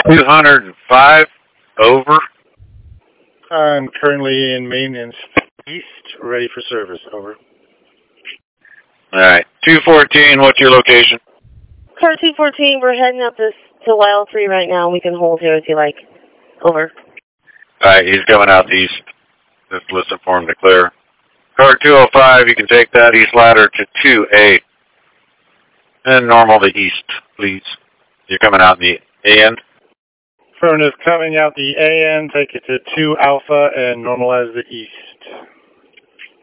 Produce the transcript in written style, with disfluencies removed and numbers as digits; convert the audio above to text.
205, over. I'm currently in maintenance east, ready for service, over. Alright, 214, what's your location? Car 214, we're heading up to Wild 3 right now. We can hold here if you like. Over. Alright, he's coming out east. Just listen for him to clear. Car 205, you can take that east ladder to 2A. And normal to east, please. You're coming out in the A end? Affirmative, coming out the AN, take it to 2 Alpha and normalize the east.